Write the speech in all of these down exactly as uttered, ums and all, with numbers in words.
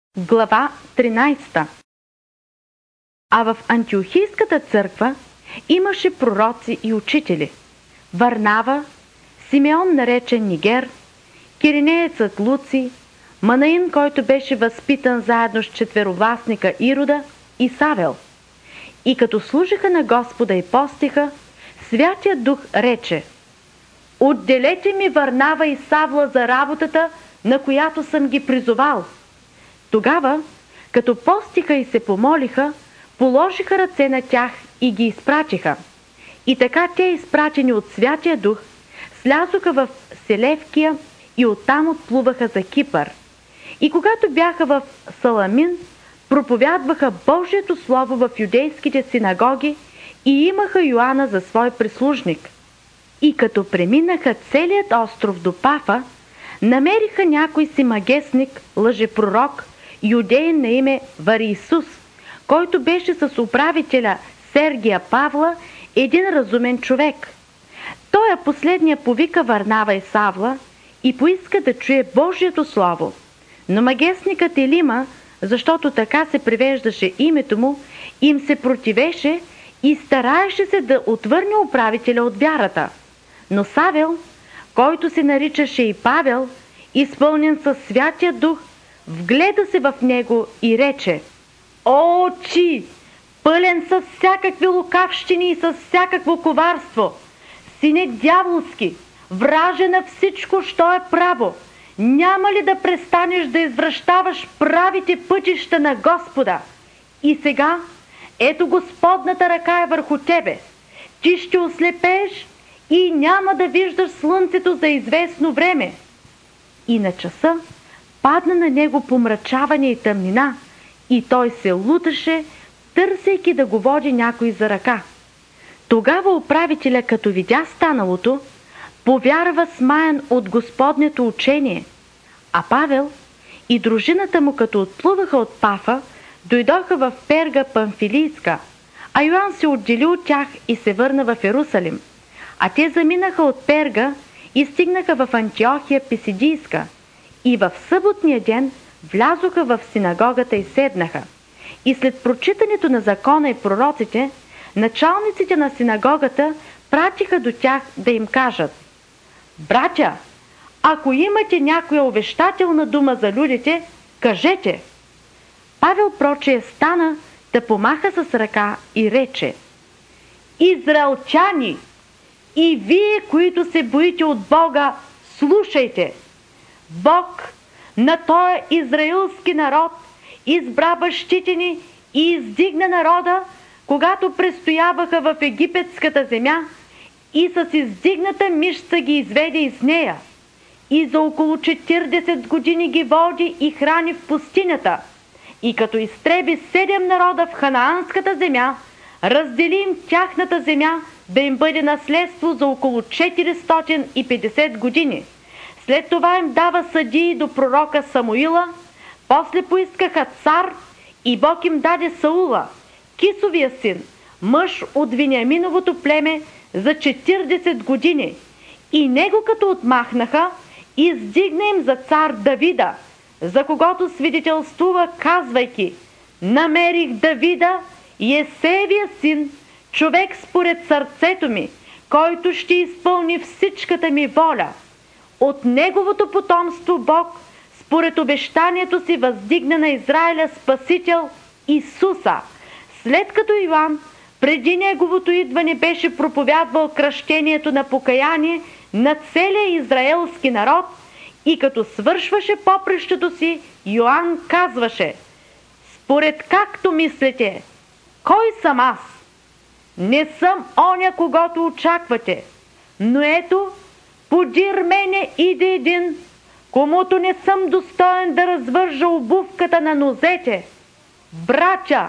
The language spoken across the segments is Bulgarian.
Глава тринайсета. А в Антиохийската църква имаше пророци и учители: Варнава, Симеон наречен Нигер, киринеецът Луци, Манаин, който беше възпитан заедно с четверовластника Ирода, и Савел. И като служиха на Господа и постиха, Святият Дух рече: отделете ми Варнава и Савла за работата, на която съм ги призовал. Тогава, като постиха и се помолиха, положиха ръце на тях и ги изпратиха. И така те, изпратени от Святия Дух, слязоха в Селевкия и оттам отплуваха за Кипър. И когато бяха в Саламин, проповядваха Божието Слово в юдейските синагоги и имаха Йоанна за свой прислужник. И като преминаха целият остров до Пафа, намериха някой си магесник, лъжепророк, юдеин на име Вариисус, който беше с управителя Сергия Павла, един разумен човек. Той последния повика Варнава и Савла и поиска да чуе Божието Слово. Но магесникът Елима, защото така се превеждаше името му, им се противеше и стараеше се да отвърне управителя от вярата. Но Савел, който се наричаше и Павел, изпълнен със Святия Дух, вгледа се в него и рече: О, очи, пълен с всякакви лукавщини и с всякакво коварство, сине дяволски, враже на всичко, що е право, няма ли да престанеш да извращаваш правите пътища на Господа? И сега, ето Господната ръка е върху тебе. Ти ще ослепееш и няма да виждаш слънцето за известно време. И на часа падна на него помрачаване и тъмнина, и той се луташе, търсейки да го води някой за ръка. Тогава управителя, като видя станалото, повярва смаян от Господнето учение, а Павел и дружината му, като отплуваха от Пафа, дойдоха в Перга Памфилийска, а Йоан се отдели от тях и се върна в Ерусалим. А те заминаха от Перга и стигнаха в Антиохия Писидийска, и в съботния ден влязоха в синагогата и седнаха. И след прочитането на закона и пророците, началниците на синагогата пратиха до тях да им кажат: братя, ако имате някоя увещателна дума за людите, кажете. Павел прочее стана, да помаха с ръка и рече: Израелчани, и вие, които се боите от Бога, слушайте! Бог на този израилски народ избра бащите ни и издигна народа, когато престояваха в египетската земя, и с издигната мишца ги изведе из нея. И за около четиридесет години ги води и храни в пустинята. И като изтреби седем народа в ханаанската земя, раздели им тяхната земя да им бъде наследство за около четиристотин и петдесет години. След това им дава съдии до пророка Самуила, после поискаха цар и Бог им даде Саула, Кисовия син, мъж от Вениаминовото племе, за четиридесет години. И него като отмахнаха, издигна им за цар Давида, за когото свидетелствува, казвайки: намерих Давида, Йесеевия син, човек според сърцето ми, който ще изпълни всичката ми воля. От неговото потомство Бог, според обещанието си, въздигна на Израиля Спасител Исуса, след като Йоан преди неговото идване беше проповядвал кръщението на покаяние на целия израелски народ, и като свършваше попрището си, Йоан казваше: според както мислите, кой съм аз? Не съм оня, когото очаквате, но ето, подир мене иде един, комуто не съм достоен да развържа обувката на нозете. Братя,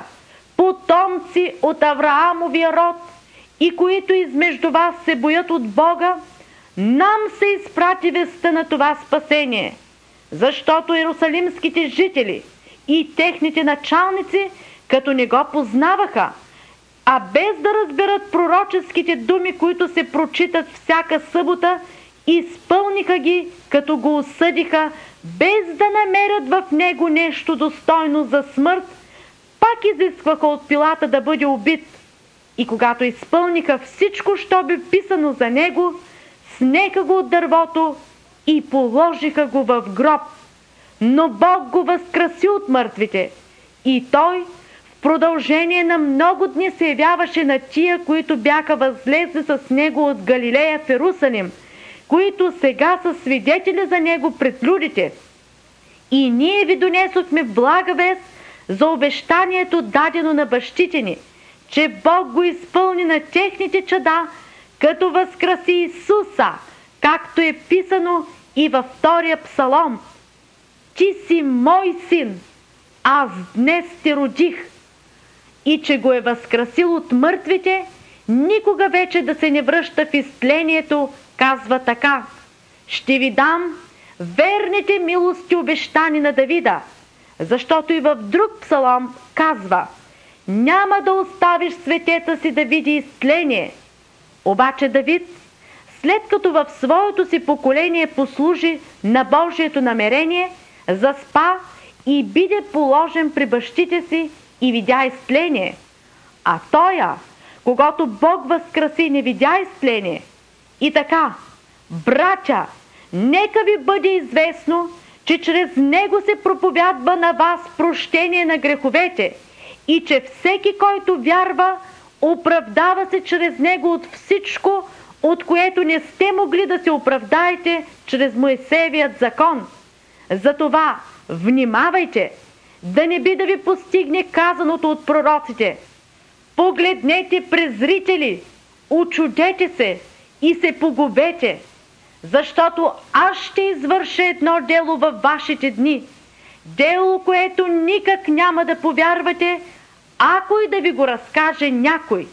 потомци от Авраамовия род, и които измежду вас се боят от Бога, нам се изпрати вестта на това спасение, защото иерусалимските жители и техните началници, като не го познаваха, а без да разберат пророческите думи, които се прочитат всяка събота, изпълниха ги, като го осъдиха без да намерят в него нещо достойно за смърт, пак изискваха от Пилата да бъде убит. И когато изпълниха всичко, що бе писано за него, снеха го от дървото и положиха го в гроб. Но Бог го възкраси от мъртвите. И той в продължение на много дни се явяваше на тия, които бяха възлезли с него от Галилея в Иерусалим, които сега са свидетели за него пред людите. И ние ви донесохме блага вест за обещанието, дадено на бащите ни, че Бог го изпълни на техните чада, като възкраси Исуса, както е писано и във втория псалом: Ти си мой син, аз днес те родих. И че го е възкрасил от мъртвите, никога вече да се не връща в изтлението, казва така: Ще ви дам верните милости, обещани на Давида, защото и в друг псалом казва: Няма да оставиш светеца си да види изтление. Обаче Давид, след като в своето си поколение послужи на Божието намерение, заспа и биде положен при бащите си и видя изтление. А тоя, когато Бог възкраси, не видя изтление. И така, братя, нека ви бъде известно, че чрез него се проповядва на вас прощение на греховете и че всеки, който вярва, оправдава се чрез него от всичко, от което не сте могли да се оправдаете чрез Моисеевият закон. Затова внимавайте, да не би да ви постигне казаното от пророците: Погледнете, презрители, учудете се и се поговете, защото аз ще извърша едно дело във вашите дни, дело, което никак няма да повярвате, ако и да ви го разкаже някой.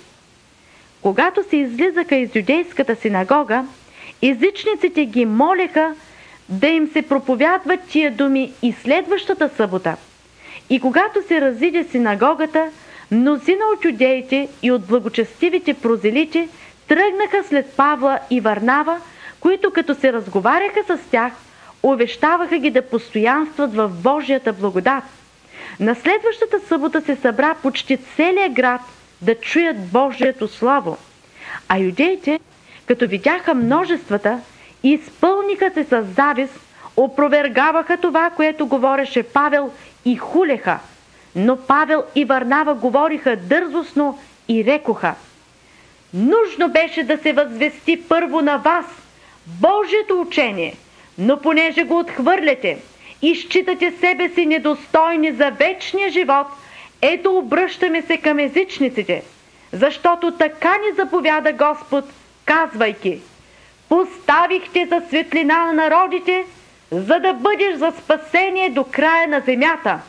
Когато се излизаха из юдейската синагога, езичниците ги молеха да им се проповядват тия думи и следващата събота. И когато се разиде синагогата, мнозина от юдеите и от благочестивите прозелити тръгнаха след Павла и Варнава, които като се разговаряха с тях, увещаваха ги да постоянстват в Божията благодат. На следващата събота се събра почти целият град да чуят Божието слово. А юдеите, като видяха множествата, изпълниха се с завист, опровергаваха това, което говореше Павел, и хулеха. Но Павел и Варнава говориха дързостно и рекоха: Нужно беше да се възвести първо на вас Божието учение, но понеже го отхвърляте и считате себе си недостойни за вечния живот, ето обръщаме се към езичниците, защото така ни заповяда Господ, казвайки: Поставихте за светлина на народите, за да бъдеш за спасение до края на земята.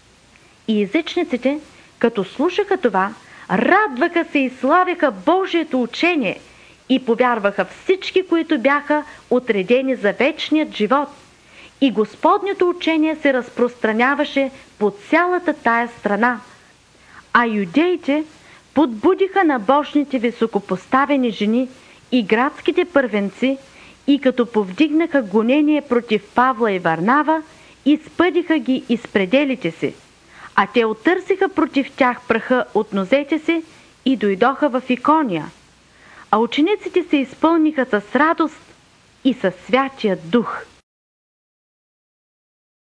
И езичниците, като слушаха това, радваха се и славяха Божието учение и повярваха всички, които бяха отредени за вечният живот. И Господнето учение се разпространяваше по цялата тая страна. А юдеите подбудиха набожните високопоставени жени и градските първенци и като повдигнаха гонение против Павла и Варнава, изпъдиха ги из пределите си. А те отърсиха против тях праха от нозете си и дойдоха в Икония. А учениците се изпълниха с радост и със Святия Дух.